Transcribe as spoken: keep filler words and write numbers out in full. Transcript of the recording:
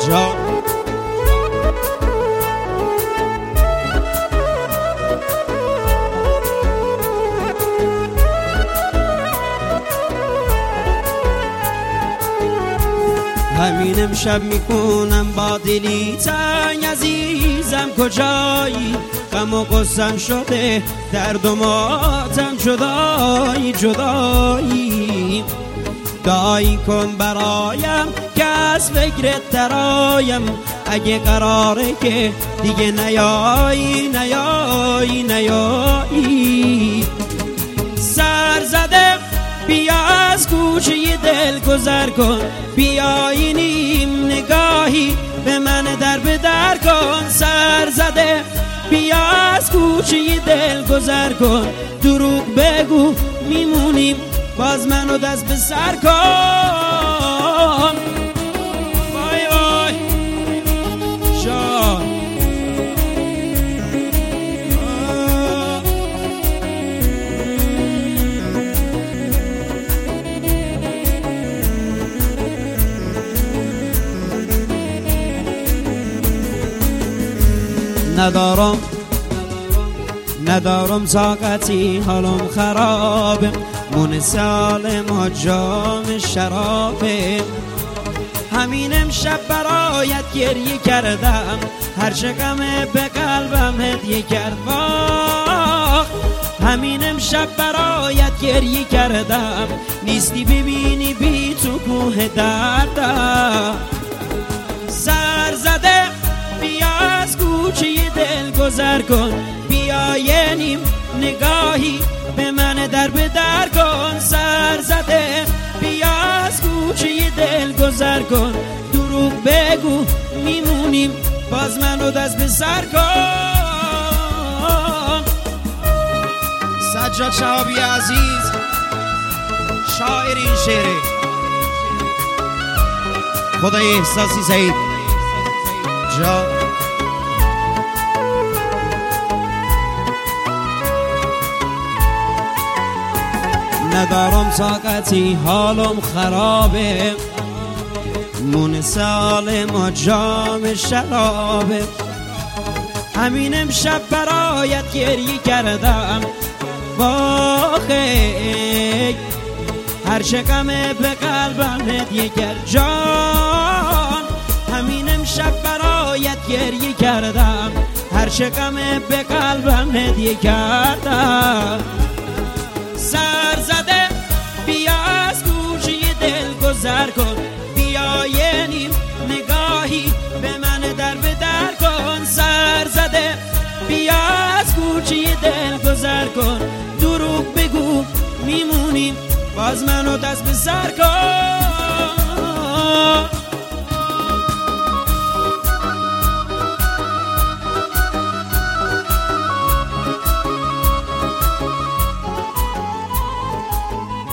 جا همین امشب میکنم با دلی تنگ عزیزم کجایی، غم و غصم شده درد و ماتم جدایی جدایی. دعایی کن برایم که از فکرت درآیم، اگه قراره که دیگه نیایی نیایی نیایی. سر زده بیا از کوچه دل گذر کن، بیا اینیم نگاهی به من در به در کن. سر زده بیا از کوچه دل گذر کن، دروغ بگو میمونیم باز منو دست به سر کن. وای وای جان ندارم ندارم طاقتی، حالم خرابه، مون سالم جام شرابه. همین امشب برایت گریه کردم، هرچه غمه به قلبم هدیه کرد. واخ همین امشب برایت گریه کردم، نیستی ببینی بی تو کوه دردم. سر زده بیا از کوچه دل گذر کن، بیا یه نیم نگاهی به من در به در کن. سر زده بیا از کوچه دل گذر کن، دروغ بگو میمونیم باز منو دست به سر کن. سجاد شهابی عزیز شاعر این شعره، خدای احساسی سعید جا ندارم طاقتی، حالم خرابه، مون سالم جام شرابه. همین امشب برایت گریه کردم، واخی هرچه غمه به قلبم هدیه کرد. جان همین امشب برایت گریه کردم، هرچه غمه به قلبم هدیه کردم. سر زده بیا از کوچه دل گذر کن، بیا یه نیم نگاهی به من در به در کن. سر زده بیا از کوچه دل گذر کن، دروغ بگو میمونیم باز منو دست به سر کن.